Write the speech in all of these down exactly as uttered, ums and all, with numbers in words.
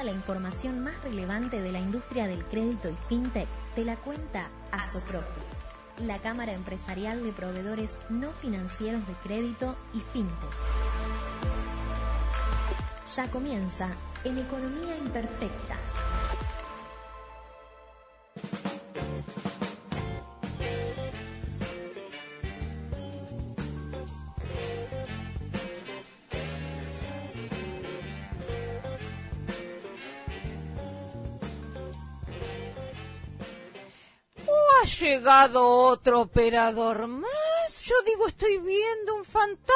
la información más relevante de la industria del crédito y fintech te la cuenta Asoprofi, la Cámara Empresarial de Proveedores No Financieros de Crédito y Fintech. Ya comienza en Economía Imperfecta. Ha llegado otro operador más. Yo digo, estoy viendo un fantasma,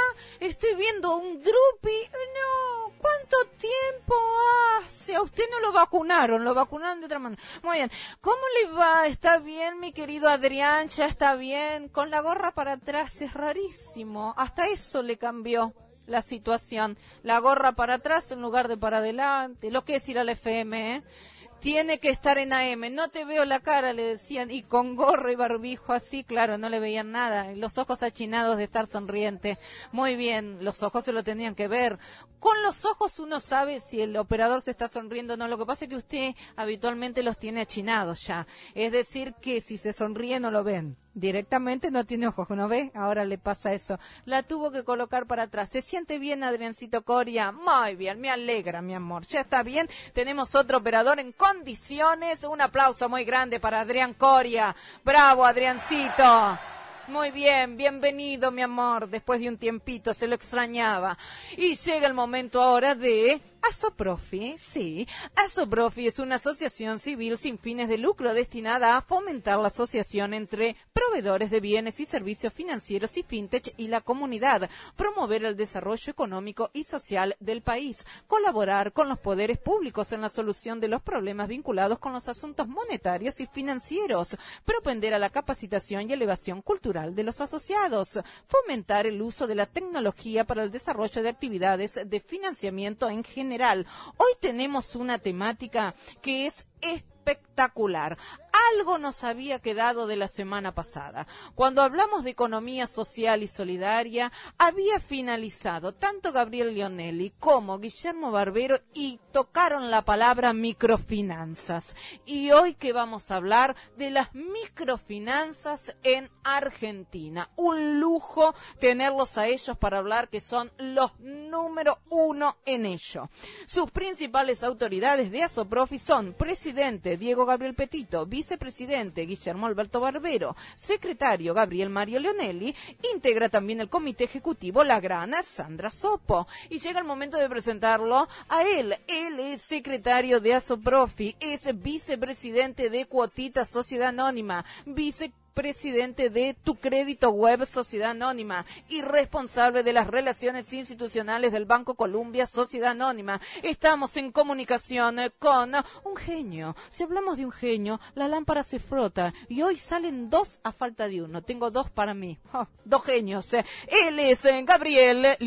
estoy viendo un drupi. No, ¿cuánto tiempo hace? A usted no lo vacunaron, lo vacunaron de otra manera. Muy bien, ¿cómo le va? ¿Está bien, mi querido Adrián? ¿Ya está bien? Con la gorra para atrás es rarísimo. Hasta eso le cambió la situación. La gorra para atrás en lugar de para adelante. Lo que es ir al F M, ¿eh? Tiene que estar en A M, no te veo la cara, le decían, y con gorro y barbijo así, claro, no le veían nada, los ojos achinados de estar sonriente. Muy bien, los ojos se lo tenían que ver. Con los ojos uno sabe si el operador se está sonriendo o no, lo que pasa es que usted habitualmente los tiene achinados ya, es decir que si se sonríe no lo ven. Directamente no tiene ojos, ¿no ve? Ahora le pasa eso. La tuvo que colocar para atrás. ¿Se siente bien, Adriancito Coria? Muy bien, me alegra, mi amor. Ya está bien. Tenemos otro operador en condiciones. Un aplauso muy grande para Adrián Coria. Bravo, Adriancito. Muy bien, bienvenido, mi amor. Después de un tiempito, se lo extrañaba. Y llega el momento ahora de Asoprofi, sí. Asoprofi es una asociación civil sin fines de lucro destinada a fomentar la asociación entre proveedores de bienes y servicios financieros y fintech y la comunidad, promover el desarrollo económico y social del país, colaborar con los poderes públicos en la solución de los problemas vinculados con los asuntos monetarios y financieros, propender a la capacitación y elevación cultural de los asociados, fomentar el uso de la tecnología para el desarrollo de actividades de financiamiento en general. Hoy tenemos una temática que es espectacular. Algo nos había quedado de la semana pasada. Cuando hablamos de economía social y solidaria, había finalizado tanto Gabriel Leonelli como Guillermo Barbero y tocaron la palabra microfinanzas. Y hoy que vamos a hablar de las microfinanzas en Argentina. Un lujo tenerlos a ellos para hablar, que son los número uno en ello. Sus principales autoridades de Asoprofi son presidente Diego Gabriel Petito, vicepresidente Guillermo Alberto Barbero, secretario Gabriel Mario Leonelli, integra también el comité ejecutivo la gran Sandra Sopo. Y llega el momento de presentarlo a él. Él es secretario de Asoprofi, es vicepresidente de Cuotita Sociedad Anónima, vicepresidente presidente de Tu Crédito Web Sociedad Anónima y responsable de las relaciones institucionales del Banco Columbia Sociedad Anónima. Estamos en comunicación con un genio. Si hablamos de un genio, la lámpara se frota y hoy salen dos a falta de uno. Tengo dos para mí. Oh, dos genios. Él es Gabriel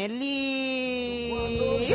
Leonelli.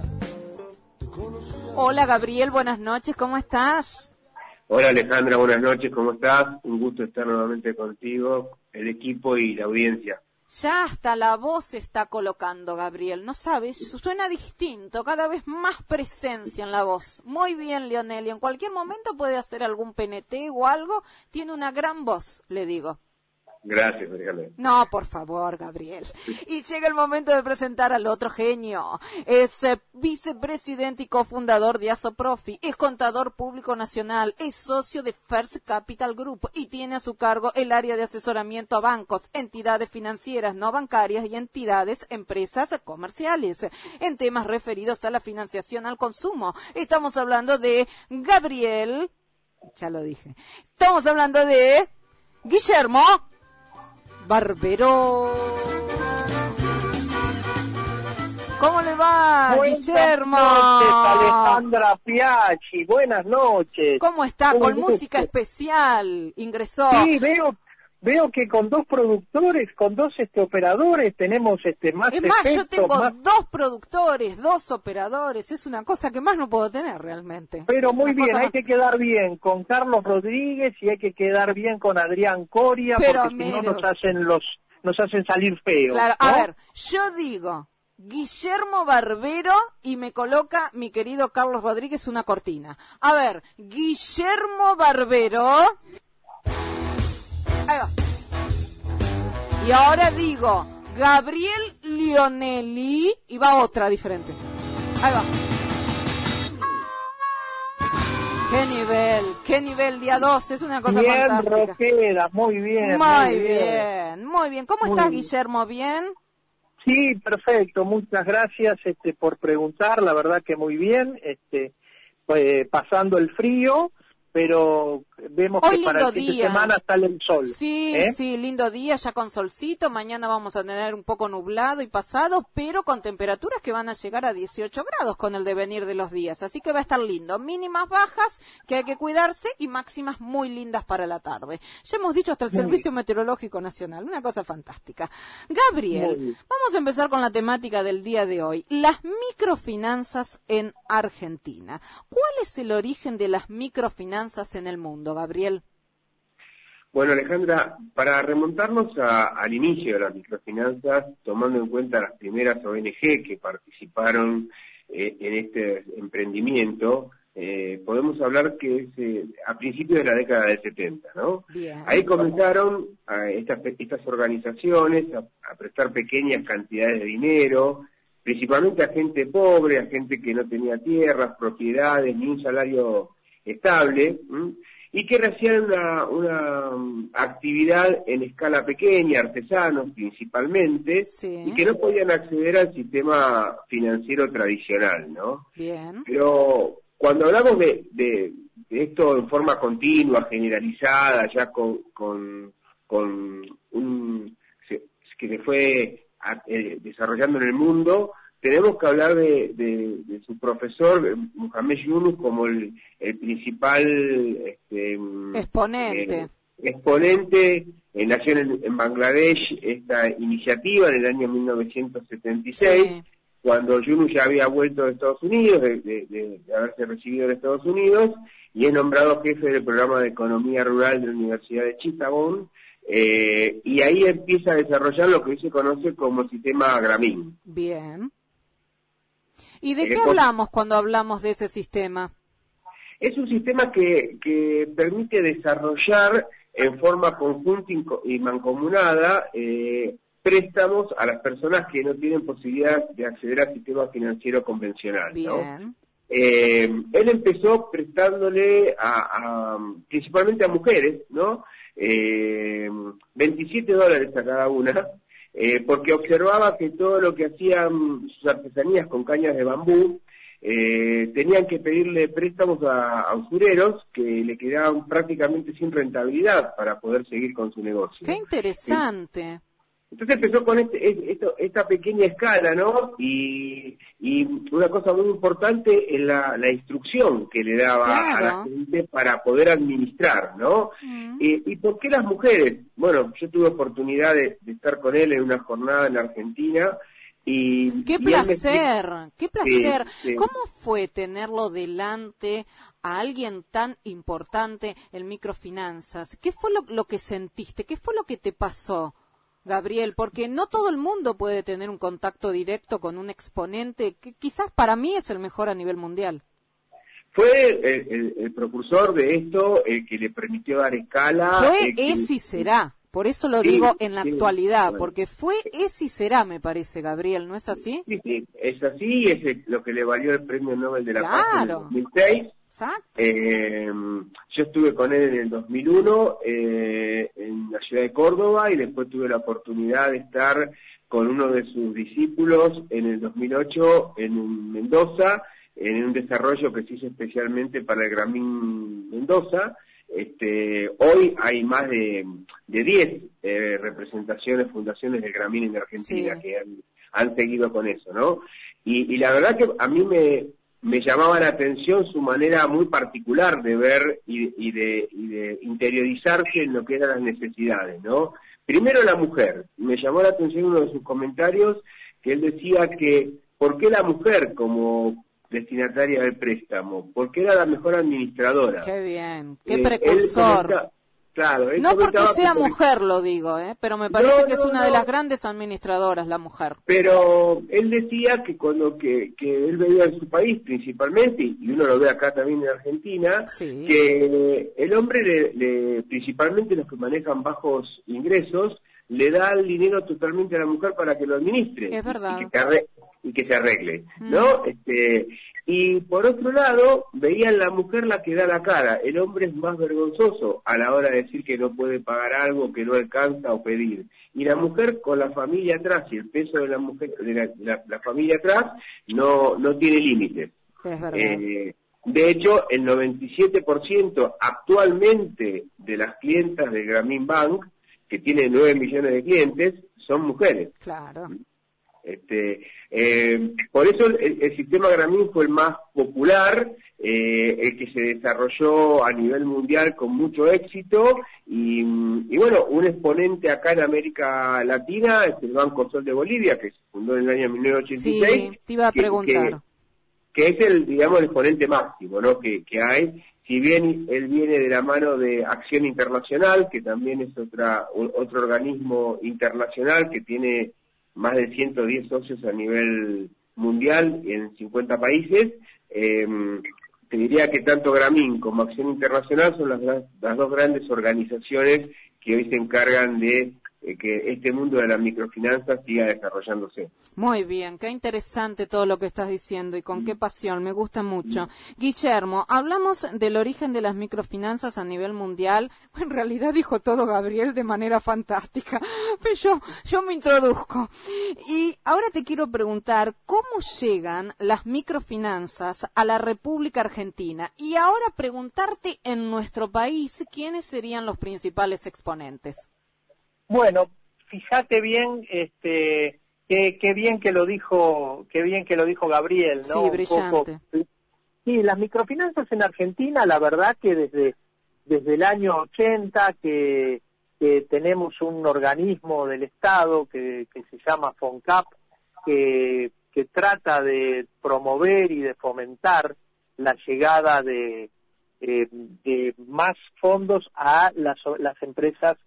Hola Gabriel, buenas noches, ¿cómo estás? Hola Alejandra, buenas noches, ¿cómo estás? Un gusto estar nuevamente contigo, el equipo y la audiencia. Ya hasta la voz se está colocando, Gabriel, ¿no sabes? Suena distinto, cada vez más presencia en la voz. Muy bien, Leonelli, en cualquier momento puede hacer algún P N T o algo, tiene una gran voz, le digo. Gracias, María. No, por favor, Gabriel. Y llega el momento de presentar al otro genio. Es eh, vicepresidente y cofundador de Asoprofi, es contador público nacional, es socio de First Capital Group y tiene a su cargo el área de asesoramiento a bancos, entidades financieras no bancarias y entidades, empresas comerciales, en temas referidos a la financiación al consumo. Estamos hablando de Gabriel, ya lo dije, estamos hablando de Guillermo Barbero. ¿Cómo le va, Buenas Guillermo? Buenas noches, Alejandra Piachi. Buenas noches. ¿Cómo está? Un Con gusto. música especial ingresó. Sí, veo veo que con dos productores, con dos este operadores tenemos este más Es más, efectos, yo tengo más... dos productores, dos operadores. Es una cosa que más no puedo tener realmente. Pero muy Una bien, cosa hay más... que quedar bien con Carlos Rodríguez y hay que quedar bien con Adrián Coria, Pero porque si mire... no nos hacen los nos hacen salir feos. Claro, ¿no? a ver, yo digo Guillermo Barbero y me coloca mi querido Carlos Rodríguez una cortina. A ver, Guillermo Barbero. Ahí va. Y ahora digo, Gabriel Lionelli y va otra diferente. Ahí va. Qué nivel, qué nivel, día dos, es una cosa bien, fantástica. Roquera, muy bien. Muy, muy bien. bien, muy bien. ¿Cómo muy estás, bien. Guillermo? ¿Bien? Sí, perfecto, muchas gracias este, por preguntar, la verdad que muy bien, este, eh, pasando el frío, pero vemos Hoy que para lindo el fin de día. semana sale el sol. Sí, ¿eh? sí, lindo día, ya con solcito, mañana vamos a tener un poco nublado y pasado, pero con temperaturas que van a llegar a dieciocho grados con el devenir de los días, así que va a estar lindo, mínimas bajas, que hay que cuidarse, y máximas muy lindas para la tarde. Ya hemos dicho hasta el Muy Servicio bien. Meteorológico Nacional, una cosa fantástica. Gabriel, Muy bien. vamos a empezar con la temática del día de hoy, las microfinanzas en Argentina. ¿Cuál es el origen de las microfinanzas en el mundo, Gabriel? Bueno, Alejandra, para remontarnos a, al inicio de las microfinanzas, tomando en cuenta las primeras O N Ge que participaron eh, en este emprendimiento, eh, podemos hablar que es eh, a principios de la década del setenta, ¿no? Bien. Ahí comenzaron a estas, estas organizaciones a, a prestar pequeñas cantidades de dinero, principalmente a gente pobre, a gente que no tenía tierras, propiedades, ni un salario estable, ¿m? y que hacían una, una um, actividad en escala pequeña, artesanos principalmente, Sí. y que no podían acceder al sistema financiero tradicional, ¿no? Bien. Pero cuando hablamos de, de, de esto en forma continua, generalizada, ya con, con, con un se, que se fue a, eh, desarrollando en el mundo, tenemos que hablar de, de, de su profesor, Muhammad Yunus, como el, el principal este, exponente. Eh, exponente. Eh, nació en, en Bangladesh esta iniciativa en el año mil novecientos setenta y seis, sí. Cuando Yunus ya había vuelto de Estados Unidos, de, de, de, de haberse recibido de Estados Unidos, y es nombrado jefe del programa de Economía Rural de la Universidad de Chittagong, eh, y ahí empieza a desarrollar lo que hoy se conoce como el sistema Grameen. Bien. ¿Y de qué hablamos cuando hablamos de ese sistema? Es un sistema que, que permite desarrollar en forma conjunta y mancomunada eh, préstamos a las personas que no tienen posibilidad de acceder al sistema financiero convencional. Bien. ¿no? Eh, él empezó prestándole a, a principalmente a mujeres, ¿no? Eh, veintisiete dólares a cada una. Eh, porque observaba que todo lo que hacían sus artesanías con cañas de bambú, eh, tenían que pedirle préstamos a, a usureros que le quedaban prácticamente sin rentabilidad para poder seguir con su negocio. ¡Qué interesante! Entonces empezó con este, esto, esta pequeña escala, ¿no? Y, y una cosa muy importante es la, la instrucción que le daba claro. a la gente para poder administrar, ¿no? Mm. Eh, ¿Y por qué las mujeres? Bueno, yo tuve oportunidad de, de estar con él en una jornada en Argentina y... ¡Qué y placer! Me... ¡Qué placer! Sí, sí. ¿Cómo fue tenerlo delante a alguien tan importante en microfinanzas? ¿Qué fue lo, lo que sentiste? ¿Qué fue lo que te pasó, Gabriel? Porque no todo el mundo puede tener un contacto directo con un exponente que quizás para mí es el mejor a nivel mundial. Fue el, el, el precursor de esto, el que le permitió dar escala. Fue, que... es y será. Por eso lo sí, digo en la sí, actualidad, bueno. porque fue, es y será, me parece, Gabriel, ¿no es así? Sí, sí, es así, es el, lo que le valió el Premio Nobel de la claro. Paz en el dos mil seis. Exacto. Eh, yo estuve con él en el dos mil uno eh, en la ciudad de Córdoba y después tuve la oportunidad de estar con uno de sus discípulos en el dos mil ocho en Mendoza, en un desarrollo que se hizo especialmente para el Grameen Mendoza. Este, hoy hay más de diez eh, representaciones, fundaciones del Grameen en Argentina sí. que han, han seguido con eso, ¿no? Y, y la verdad que a mí me, me llamaba la atención su manera muy particular de ver y, y, de, y de interiorizarse en lo que eran las necesidades, ¿no? Primero la mujer, me llamó la atención uno de sus comentarios que él decía que ¿por qué la mujer como destinataria del préstamo? Porque era la mejor administradora. Qué bien, qué precursor. Eh, Claro, él no porque sea que... mujer, lo digo, ¿eh? Pero me parece no, que es no, una no. de las grandes administradoras, la mujer. Pero él decía que cuando que, que él veía en su país principalmente, y uno lo ve acá también en Argentina, Sí. que el hombre, le, le, principalmente los que manejan bajos ingresos, le da el dinero totalmente a la mujer para que lo administre. Es verdad. Y, y, que, se arregle, y que se arregle, mm. ¿no? Este, y por otro lado, veían la mujer la que da la cara. El hombre es más vergonzoso a la hora de decir que no puede pagar algo, que no alcanza o pedir. Y la mujer con la familia atrás y el peso de la mujer, de la, la, la familia atrás, no, no tiene límite. Es verdad. Eh, de hecho, el noventa y siete por ciento actualmente de las clientas de Grameen Bank, que tiene nueve millones de clientes, son mujeres. Claro. Este, eh, por eso el, el sistema Grameen fue el más popular, eh, el que se desarrolló a nivel mundial con mucho éxito y, y bueno, un exponente acá en América Latina es el Banco Sol de Bolivia, que se fundó en el año mil novecientos ochenta y seis. Sí, te iba a que, preguntar. Que, que es el, digamos, el exponente máximo, ¿no? que, que hay. Si bien él viene de la mano de Acción Internacional, que también es otra otro organismo internacional que tiene más de ciento diez socios a nivel mundial en cincuenta países, eh, te diría que tanto Grameen como Acción Internacional son las, las dos grandes organizaciones que hoy se encargan de eh, que este mundo de las microfinanzas siga desarrollándose. Muy bien, qué interesante todo lo que estás diciendo y con mm. qué pasión, me gusta mucho. Mm. Guillermo, hablamos del origen de las microfinanzas a nivel mundial. En realidad dijo todo Gabriel de manera fantástica, pero yo, yo me introduzco. Y ahora te quiero preguntar, ¿cómo llegan las microfinanzas a la República Argentina? Y ahora preguntarte en nuestro país, ¿quiénes serían los principales exponentes? Bueno, fíjate bien, este, qué, qué bien que lo dijo, qué bien que lo dijo Gabriel, ¿no? Sí, brillante. Un poco. Sí, las microfinanzas en Argentina, la verdad que desde desde el año ochenta que, que tenemos un organismo del Estado que, que se llama FONCAP, que, que trata de promover y de fomentar la llegada de, eh, de más fondos a las, las empresas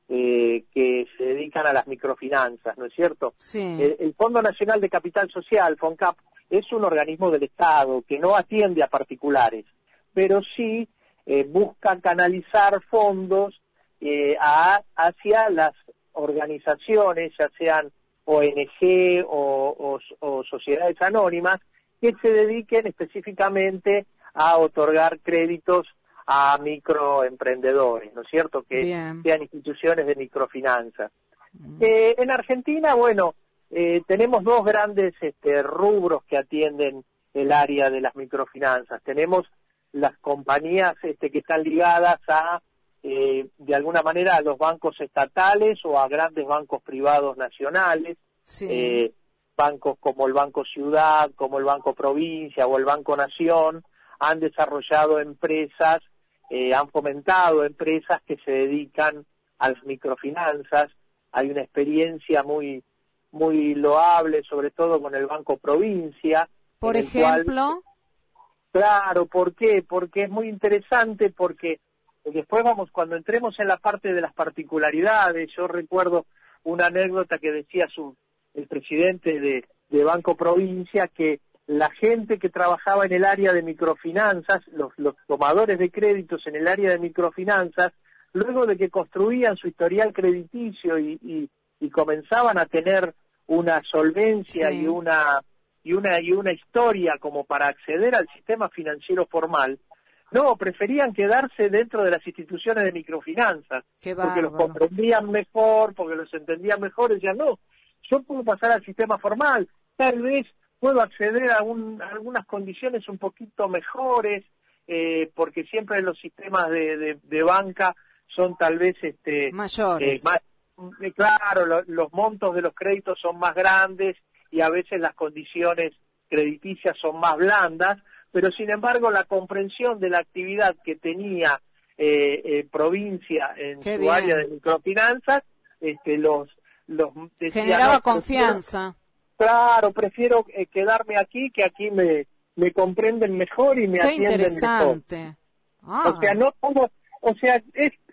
Eh, que se dedican a las microfinanzas, ¿no es cierto? Sí. El, el Fondo Nacional de Capital Social, FONCAP, es un organismo del Estado que no atiende a particulares, pero sí eh, busca canalizar fondos eh, a, hacia las organizaciones, ya sean O N G o, o, o sociedades anónimas, que se dediquen específicamente a otorgar créditos a microemprendedores, ¿no es cierto? Que Bien. sean instituciones de microfinanzas. Mm. Eh, en Argentina, bueno, eh, tenemos dos grandes este, rubros que atienden el área de las microfinanzas. Tenemos las compañías este, que están ligadas a, eh, de alguna manera, a los bancos estatales o a grandes bancos privados nacionales, sí. eh, bancos como el Banco Ciudad, como el Banco Provincia o el Banco Nación, han desarrollado empresas, eh, han fomentado empresas que se dedican a las microfinanzas. Hay una experiencia muy muy loable, sobre todo con el Banco Provincia. Por ejemplo. Cual, claro, ¿por qué? Porque es muy interesante, porque después vamos, cuando entremos en la parte de las particularidades, yo recuerdo una anécdota que decía su el presidente de, de Banco Provincia, que la gente que trabajaba en el área de microfinanzas, los, los tomadores de créditos en el área de microfinanzas, luego de que construían su historial crediticio y, y, y comenzaban a tener una solvencia sí. y una y una y una historia como para acceder al sistema financiero formal, no, preferían quedarse dentro de las instituciones de microfinanzas, Qué porque bárbaro. los comprendían mejor, porque los entendían mejor, y decían, no, yo puedo pasar al sistema formal, tal vez puedo acceder a, un, a algunas condiciones un poquito mejores, eh, porque siempre los sistemas de, de, de banca son tal vez este mayores. Eh, más, eh, claro, lo, los montos de los créditos son más grandes y a veces las condiciones crediticias son más blandas, pero sin embargo la comprensión de la actividad que tenía eh, eh, Provincia en Qué su bien. área de microfinanzas, este, los, los decía, generaba no, confianza. Claro, prefiero eh, quedarme aquí, que aquí me, me comprenden mejor y me Qué atienden interesante. mejor. Ah. O sea, no como, o sea, es,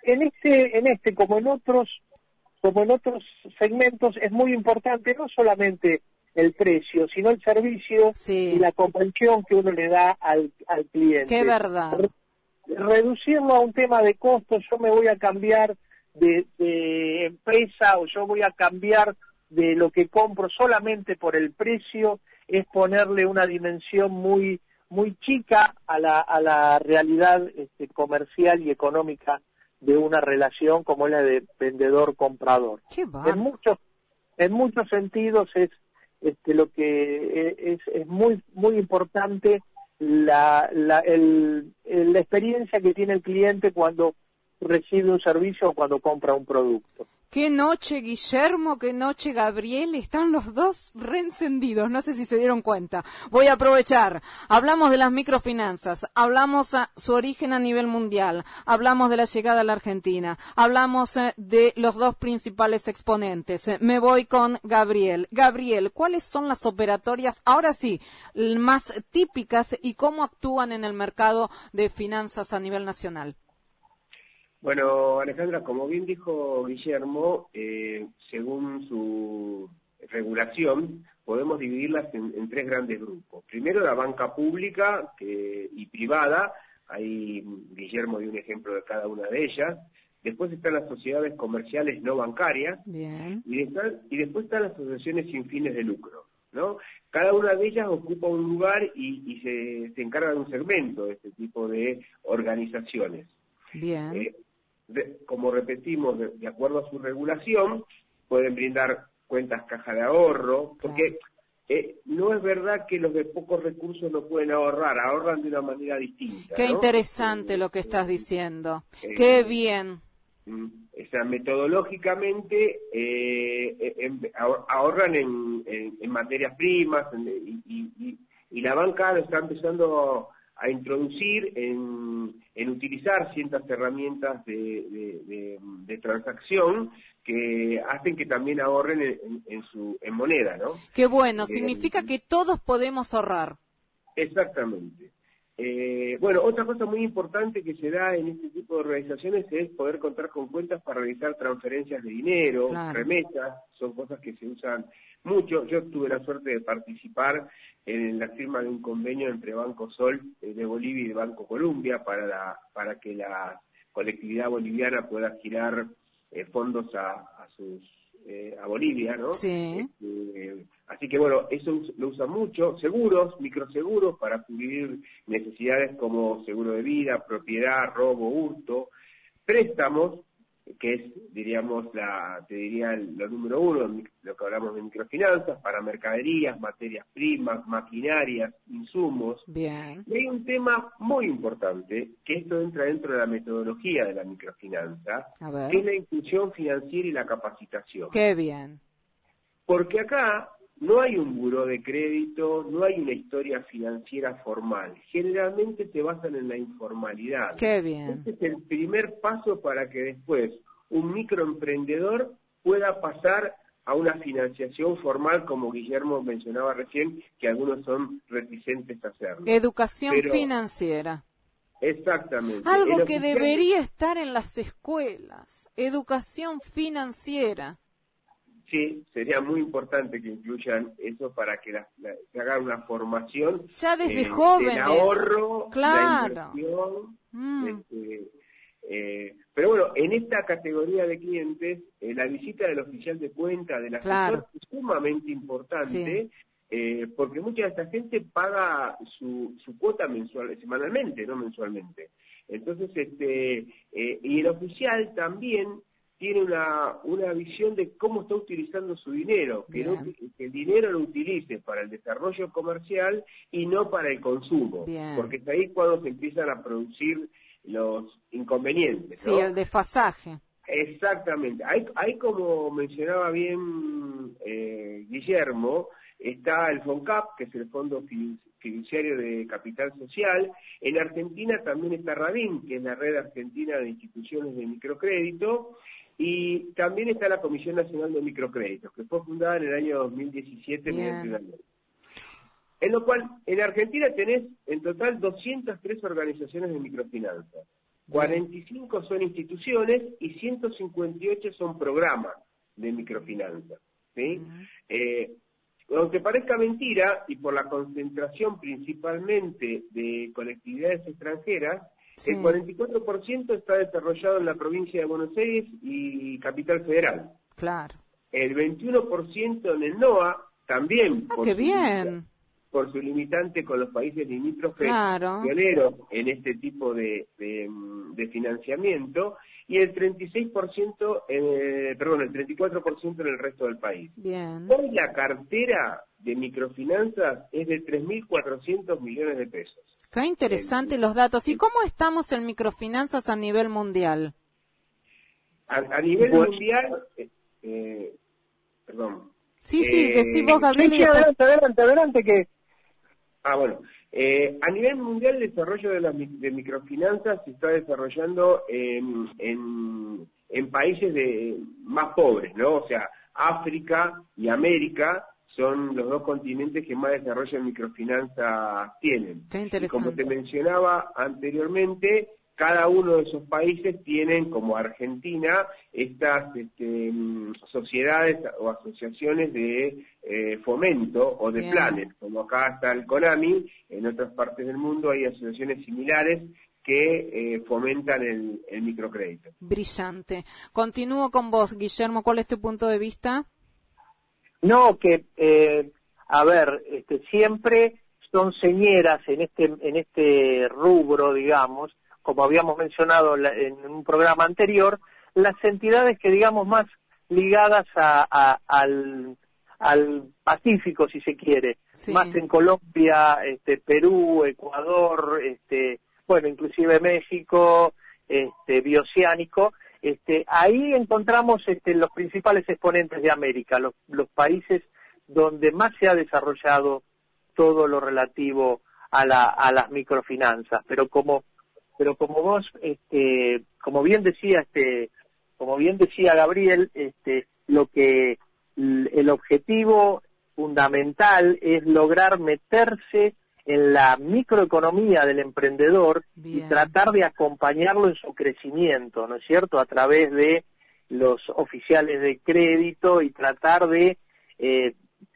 en este, en este, como en otros, como en otros segmentos, es muy importante no solamente el precio, sino el servicio sí. y la comprensión que uno le da al, al cliente. Qué verdad. Re- reducirlo a un tema de costos, yo me voy a cambiar de, de empresa o yo voy a cambiar de lo que compro solamente por el precio, es ponerle una dimensión muy muy chica a la a la realidad este, comercial y económica de una relación como es la de vendedor-comprador. Qué En muchos en muchos sentidos es este lo que es, es muy muy importante la la el, el, la experiencia que tiene el cliente cuando recibe un servicio o cuando compra un producto. Qué noche, Guillermo, qué noche, Gabriel. Están los dos reencendidos, no sé si se dieron cuenta. Voy a aprovechar. Hablamos de las microfinanzas, hablamos a su origen a nivel mundial, hablamos de la llegada a la Argentina, hablamos eh, de los dos principales exponentes. Eh, me voy con Gabriel. Gabriel, ¿cuáles son las operatorias, ahora sí, más típicas y cómo actúan en el mercado de finanzas a nivel nacional? Bueno, Alejandra, como bien dijo Guillermo, eh, según su regulación, podemos dividirlas en, en tres grandes grupos. Primero, la banca pública que, y privada, ahí Guillermo dio un ejemplo de cada una de ellas. Después están las sociedades comerciales no bancarias. Bien. Y, están, y después están las asociaciones sin fines de lucro, ¿no? Cada una de ellas ocupa un lugar y, y se, se encarga de un segmento de este tipo de organizaciones. Bien. Eh, De, como repetimos, de, de acuerdo a su regulación, pueden brindar cuentas caja de ahorro, porque claro. eh, no es verdad que los de pocos recursos no pueden ahorrar, ahorran de una manera distinta. Qué ¿no? interesante eh, lo que estás diciendo. Eh, Qué bien. O sea, metodológicamente eh, en, ahorran en, en, en materias primas en, y, y, y la banca lo está empezando a introducir en, en utilizar ciertas herramientas de, de, de, de transacción que hacen que también ahorren en, en, en su en moneda, ¿no? Qué bueno, eh, significa que todos podemos ahorrar. Exactamente. Eh, bueno, otra cosa muy importante que se da en este tipo de organizaciones es poder contar con cuentas para realizar transferencias de dinero, claro. remesas, son cosas que se usan mucho. Yo tuve la suerte de participar en la firma de un convenio entre Banco Sol de Bolivia y Banco Colombia para, la, para que la colectividad boliviana pueda girar eh, fondos a, a sus eh, a Bolivia, ¿no? Sí. Este, así que bueno, eso lo usan mucho. Seguros, microseguros para cubrir necesidades como seguro de vida, propiedad, robo, hurto. Préstamos, que es, diríamos, la, te diría lo número uno, lo que hablamos de microfinanzas, para mercaderías, materias primas, maquinarias, insumos. Bien. Y hay un tema muy importante, que esto entra dentro de la metodología de la microfinanza, que es la inclusión financiera y la capacitación. Qué bien. Porque acá no hay un buró de crédito, no hay una historia financiera formal. Generalmente se basan en la informalidad. Qué bien. Este es el primer paso para que después un microemprendedor pueda pasar a una financiación formal, como Guillermo mencionaba recién, que algunos son reticentes a hacerlo. Educación Pero, financiera. Exactamente. Algo El que oficial... debería estar en las escuelas. Educación financiera. Sí, sería muy importante que incluyan eso para que la, la, se haga una formación ya desde eh, jóvenes. del ahorro, claro. la inversión. Mm. Este, eh, pero bueno, en esta categoría de clientes, eh, la visita del oficial de cuenta, del asesor, claro. es sumamente importante, sí. eh, porque mucha de esta gente paga su, su cuota mensual, semanalmente, no mensualmente. Entonces, este, eh, y el oficial también tiene una, una visión de cómo está utilizando su dinero, que, no, que el dinero lo utilice para el desarrollo comercial y no para el consumo, Bien. porque es ahí cuando se empiezan a producir los inconvenientes, sí, ¿no? el desfasaje. Exactamente. Ahí, ahí como mencionaba bien eh, Guillermo, está el FONCAP, que es el Fondo Fiduciario de Capital Social. En Argentina también está RADIN, que es la Red Argentina de Instituciones de Microcrédito. Y también está la Comisión Nacional de Microcréditos, que fue fundada en el año dos mil diecisiete mediante una ley. En lo cual, en Argentina tenés en total doscientas tres organizaciones de microfinanzas. cuarenta y cinco son instituciones y ciento cincuenta y ocho son programas de microfinanzas, ¿sí? Uh-huh. Eh, aunque parezca mentira, y por la concentración principalmente de colectividades extranjeras, sí. El cuarenta y cuatro por ciento está desarrollado en la provincia de Buenos Aires y Capital Federal. Claro. El veintiuno por ciento en el NOA, también ah, por, qué su bien. por su limitante con los países limítrofes, claro. pioneros en este tipo de, de, de financiamiento, y el treinta y seis por ciento, eh, perdón, el treinta y cuatro por ciento en el resto del país. Bien. Hoy la cartera de microfinanzas es de tres mil cuatrocientos millones de pesos. Qué interesante eh, los datos. ¿Y cómo estamos en microfinanzas a nivel mundial? A, a nivel pues, mundial, eh, eh, perdón. Sí, eh, sí, decís vos, Gabriel. Sí, sí, adelante, adelante, adelante, que... Ah, bueno. Eh, a nivel mundial, el desarrollo de las de microfinanzas se está desarrollando en, en, en países de más pobres, ¿no? O sea, África y América son los dos continentes que más desarrollo de microfinanzas tienen. Qué interesante. Y como te mencionaba anteriormente, cada uno de esos países tienen, como Argentina, estas este, sociedades o asociaciones de eh, fomento o de Bien. planes, como acá está el CONAMI, en otras partes del mundo hay asociaciones similares que eh, fomentan el, el microcrédito. Brillante. Continúo con vos, Guillermo, ¿cuál es tu punto de vista? No, que, eh, a ver, este, siempre son señeras en este, en este rubro, digamos, como habíamos mencionado en un programa anterior, las entidades que, digamos, más ligadas a, a, al, al Pacífico, si se quiere, sí. Más en Colombia, este, Perú, Ecuador, este, bueno, inclusive México, este, bioceánico, este, ahí encontramos este, los principales exponentes de América, los, los países donde más se ha desarrollado todo lo relativo a, la, a las microfinanzas, pero como pero como vos, este, como bien decía, este, como bien decía Gabriel, este, lo que el objetivo fundamental es lograr meterse en la microeconomía del emprendedor Bien. y tratar de acompañarlo en su crecimiento, ¿no es cierto?, a través de los oficiales de crédito y tratar de eh,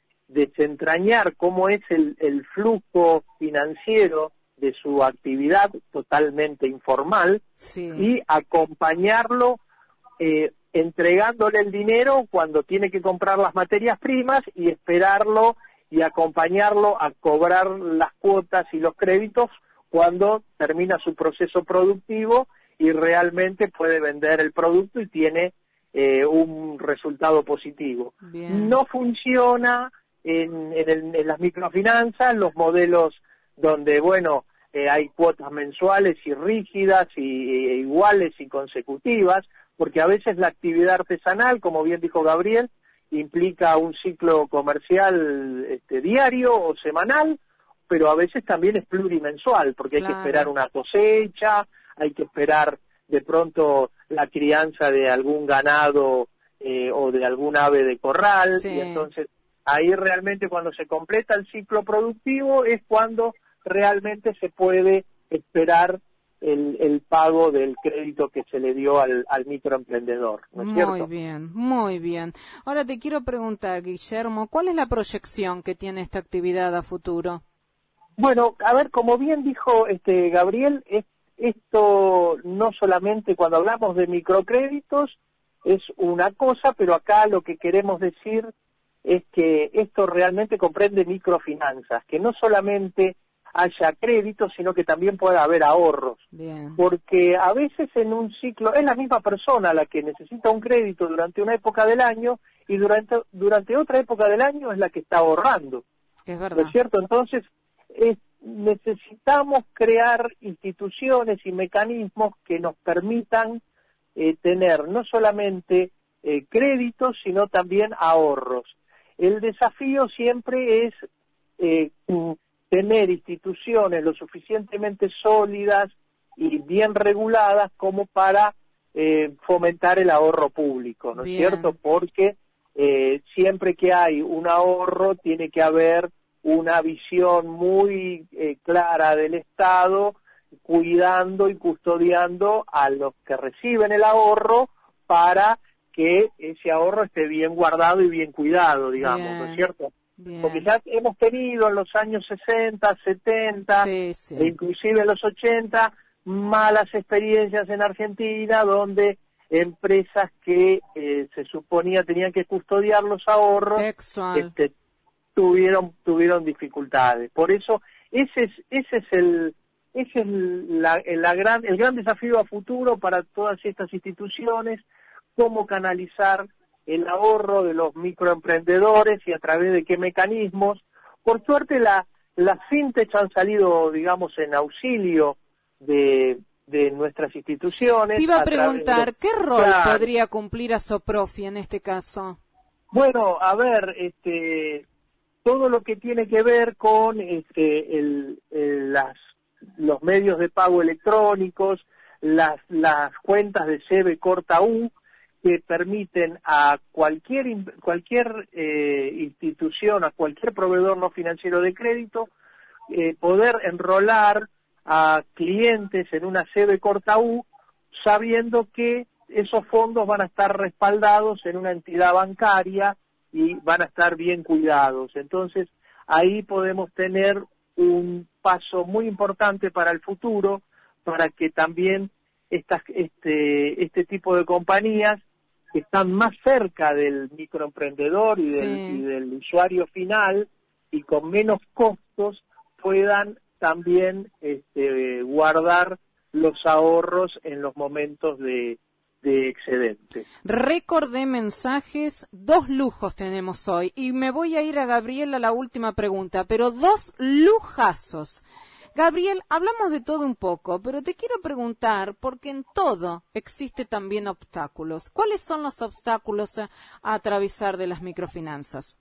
desentrañar cómo es el, el flujo financiero de su actividad totalmente informal sí. y acompañarlo eh, entregándole el dinero cuando tiene que comprar las materias primas y esperarlo y acompañarlo a cobrar las cuotas y los créditos cuando termina su proceso productivo y realmente puede vender el producto y tiene eh, un resultado positivo. Bien. No funciona en, en, el, en las microfinanzas los modelos donde, bueno, eh, hay cuotas mensuales y rígidas y e iguales y consecutivas, porque a veces la actividad artesanal, como bien dijo Gabriel, implica un ciclo comercial este, diario o semanal, pero a veces también es plurimensual, porque claro. hay que esperar una cosecha, hay que esperar de pronto la crianza de algún ganado eh, o de algún ave de corral, sí. y entonces ahí realmente cuando se completa el ciclo productivo es cuando realmente se puede esperar el, el pago del crédito que se le dio al, al microemprendedor, ¿no es muy cierto? Muy bien, muy bien. Ahora te quiero preguntar, Guillermo, ¿cuál es la proyección que tiene esta actividad a futuro? Bueno, a ver, como bien dijo este Gabriel, es, esto no solamente cuando hablamos de microcréditos es una cosa, pero acá lo que queremos decir es que esto realmente comprende microfinanzas, que no solamente haya créditos, sino que también pueda haber ahorros. Bien. Porque a veces en un ciclo, es la misma persona la que necesita un crédito durante una época del año y durante, durante otra época del año es la que está ahorrando. Es verdad. ¿No es cierto? Entonces, es, necesitamos crear instituciones y mecanismos que nos permitan eh, tener no solamente eh, créditos, sino también ahorros. El desafío siempre es eh, tener instituciones lo suficientemente sólidas y bien reguladas como para eh, fomentar el ahorro público, ¿no Bien. es cierto? Porque eh, siempre que hay un ahorro tiene que haber una visión muy eh, clara del Estado cuidando y custodiando a los que reciben el ahorro para que ese ahorro esté bien guardado y bien cuidado, digamos, bien, ¿no es cierto? Bien. Porque ya hemos tenido en los años sesenta, setenta, sí, sí. e inclusive en los ochenta, malas experiencias en Argentina, donde empresas que eh, se suponía tenían que custodiar los ahorros, este, tuvieron tuvieron dificultades. Por eso ese es ese es el ese es la, la gran el gran desafío a futuro para todas estas instituciones, cómo canalizar el ahorro de los microemprendedores y a través de qué mecanismos. Por suerte la las fintechs han salido, digamos, en auxilio de de nuestras instituciones. Te iba a preguntar, de... ¿qué rol claro. podría cumplir Asoprofi en este caso? Bueno, a ver, este, todo lo que tiene que ver con este, el, el, las, los medios de pago electrónicos, las, las cuentas de C B corta U, que permiten a cualquier, cualquier eh, institución, a cualquier proveedor no financiero de crédito, eh, poder enrolar a clientes en una C B corta U, sabiendo que esos fondos van a estar respaldados en una entidad bancaria y van a estar bien cuidados. Entonces, ahí podemos tener un paso muy importante para el futuro, para que también estas, este, este tipo de compañías que están más cerca del microemprendedor y del, sí. y del usuario final y con menos costos puedan también este, guardar los ahorros en los momentos de, de excedente. Récord de mensajes, dos lujos tenemos hoy, y me voy a ir a Gabriel a la última pregunta, pero dos lujazos. Gabriel, hablamos de todo un poco, pero te quiero preguntar, porque en todo existe también obstáculos. ¿Cuáles son los obstáculos a, a atravesar de las microfinanzas?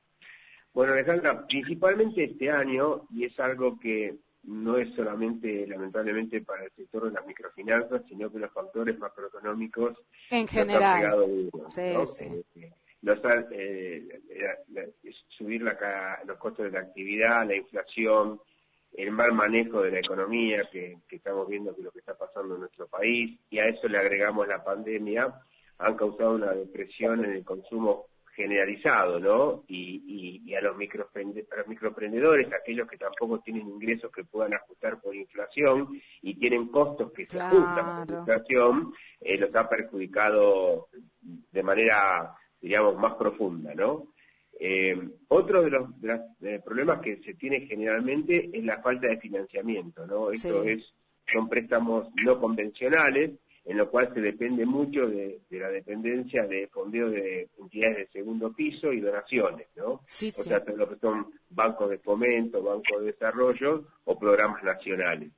Bueno, Alejandra, principalmente este año, y es algo que no es solamente, lamentablemente, para el sector de las microfinanzas, sino que los factores macroeconómicos en general, han pegado duro, sí, ¿no? sí. Eh, los, eh, la, la, subir la, los costos de la actividad, la inflación, el mal manejo de la economía que, que estamos viendo que es lo que está pasando en nuestro país, y a eso le agregamos la pandemia, han causado una depresión en el consumo generalizado, ¿no? Y, y, y a los microemprendedores, a los microemprendedores, aquellos que tampoco tienen ingresos que puedan ajustar por inflación y tienen costos que claro. se ajustan por inflación, eh, los ha perjudicado de manera, digamos, más profunda, ¿no? Eh, otro de los, de los de problemas que se tiene generalmente es la falta de financiamiento, ¿no? Esto sí. es, son préstamos no convencionales, en lo cual se depende mucho de, de la dependencia de fondeo de entidades de segundo piso y donaciones, ¿no? Sí, sí. O sea, todo lo que son bancos de fomento, bancos de desarrollo o programas nacionales.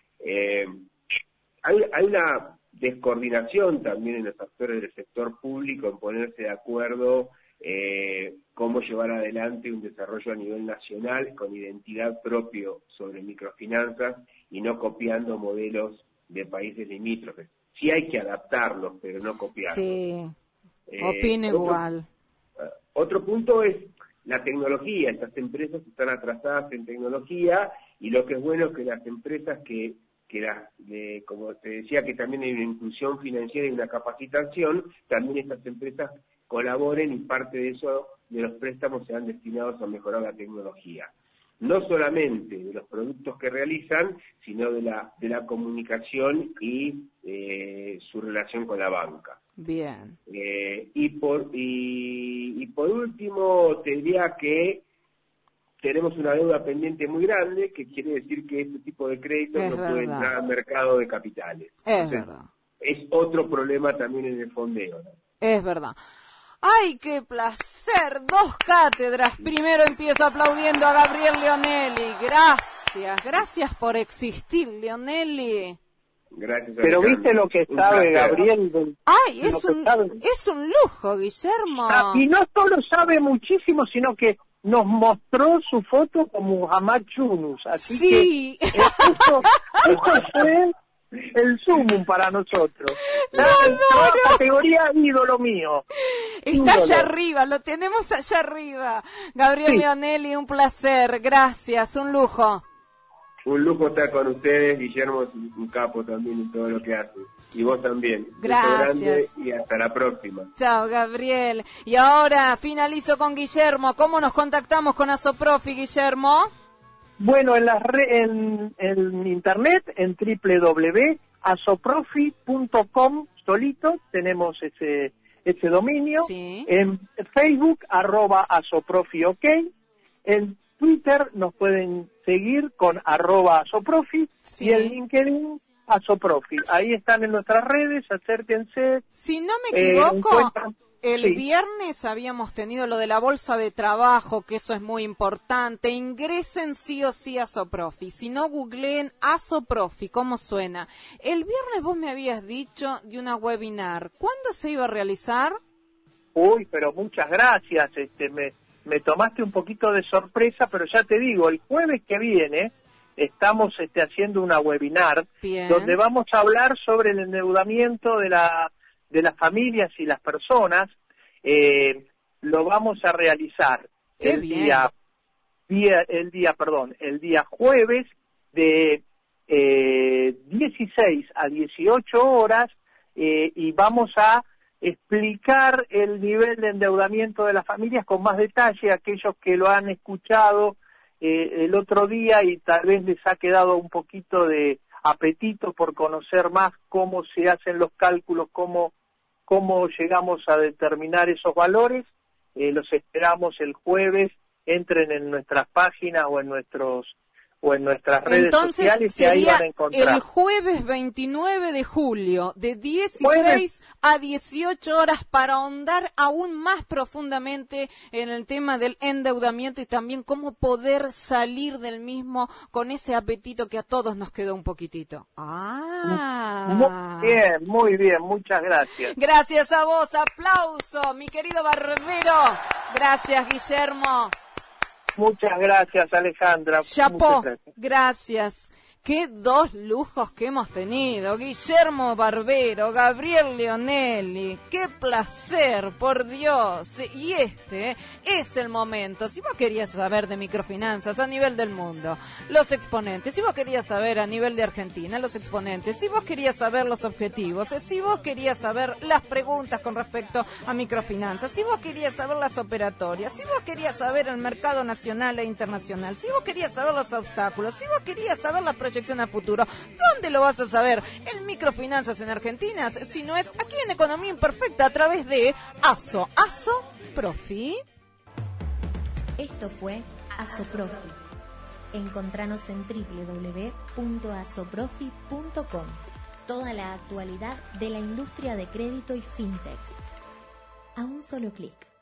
Eh, hay, hay una descoordinación también en los actores del sector público en ponerse de acuerdo eh, cómo llevar adelante un desarrollo a nivel nacional con identidad propio sobre microfinanzas y no copiando modelos de países limítrofes. Sí hay que adaptarlos, pero no copiarlos. Sí, eh, opino otro, igual. Uh, otro punto es la tecnología. Estas empresas están atrasadas en tecnología y lo que es bueno es que las empresas que, que la, de, como te decía, que también hay una inclusión financiera y una capacitación, también estas empresas colaboren y parte de eso, de los préstamos, sean destinados a mejorar la tecnología. No solamente de los productos que realizan, sino de la de la comunicación y eh, su relación con la banca. Bien. Eh, y por y, y por último, te diría que tenemos una deuda pendiente muy grande, que quiere decir que este tipo de créditos es no verdad. puede entrar al mercado de capitales. Es Entonces, verdad. Es otro problema también en el fondeo, ¿no? Es verdad. ¡Ay, qué placer! Dos cátedras. Primero empiezo aplaudiendo a Gabriel Leonelli. Gracias, gracias por existir, Leonelli. Gracias. Pero viste lo que sabe Gabriel. Del, ¡Ay, es un, es un lujo, Guillermo! Ah, y no solo sabe muchísimo, sino que nos mostró su foto como Muhammad Yunus. Así sí. que eso, eso fue el sumum para nosotros. No, la, no, no. categoría ídolo mío. Está ídolo. allá arriba, lo tenemos allá arriba. Gabriel sí. Leonelli, un placer, gracias, un lujo. Un lujo estar con ustedes, Guillermo es un capo también en todo lo que hace. Y vos también. Gracias. Un beso grande y hasta la próxima. Chao, Gabriel. Y ahora finalizo con Guillermo. ¿Cómo nos contactamos con Asoprofi, Guillermo? Bueno, en, la re, en, en internet, en doble u doble u doble u punto asoprofi punto com, solito, tenemos ese, ese dominio. Sí. En Facebook, arroba asoprofi, ok. En Twitter nos pueden seguir con arroba asoprofi, sí. Y en LinkedIn, Asoprofi. Ahí están en nuestras redes, acérquense. Si no me equivoco, eh, el sí. viernes habíamos tenido lo de la bolsa de trabajo, que eso es muy importante. Ingresen sí o sí a Asoprofi. Si no, googleen Asoprofi, ¿cómo suena? El viernes vos me habías dicho de una webinar. ¿Cuándo se iba a realizar? Uy, pero muchas gracias. Este, me, me tomaste un poquito de sorpresa, pero ya te digo, el jueves que viene estamos este, haciendo una webinar. Bien. Donde vamos a hablar sobre el endeudamiento de la de las familias y las personas. Eh, lo vamos a realizar Qué el bien. día, día el día perdón el día jueves de eh, dieciséis a dieciocho horas, eh, y vamos a explicar el nivel de endeudamiento de las familias con más detalle. Aquellos que lo han escuchado Eh, el otro día y tal vez les ha quedado un poquito de apetito por conocer más cómo se hacen los cálculos, cómo, cómo llegamos a determinar esos valores, eh, los esperamos el jueves. Entren en nuestras páginas o en nuestros o en nuestras redes Entonces, sociales que ahí van a encontrar. El jueves veintinueve de julio, de dieciséis ¿Jueves? a dieciocho horas, para ahondar aún más profundamente en el tema del endeudamiento y también cómo poder salir del mismo con ese apetito que a todos nos quedó un poquitito. Ah. Muy bien, muy bien, muchas gracias. Gracias a vos, aplauso, mi querido Barbero. Gracias, Guillermo. Muchas gracias, Alejandra. Chapó, gracias. gracias. Qué dos lujos que hemos tenido. Guillermo Barbero, Gabriel Leonelli. Qué placer, por Dios. Y este es el momento. Si vos querías saber de microfinanzas a nivel del mundo, los exponentes. Si vos querías saber a nivel de Argentina, los exponentes. Si vos querías saber los objetivos. Si vos querías saber las preguntas con respecto a microfinanzas. Si vos querías saber las operatorias. Si vos querías saber el mercado nacional e internacional. Si vos querías saber los obstáculos. Si vos querías saber la proyección a futuro. ¿Dónde lo vas a saber? En Microfinanzas en Argentina, si no es aquí en Economía Imperfecta a través de ASO. Asoprofi. Esto fue Asoprofi. Encontranos en doble u doble u doble u punto asoprofi punto com. Toda la actualidad de la industria de crédito y fintech. A un solo clic.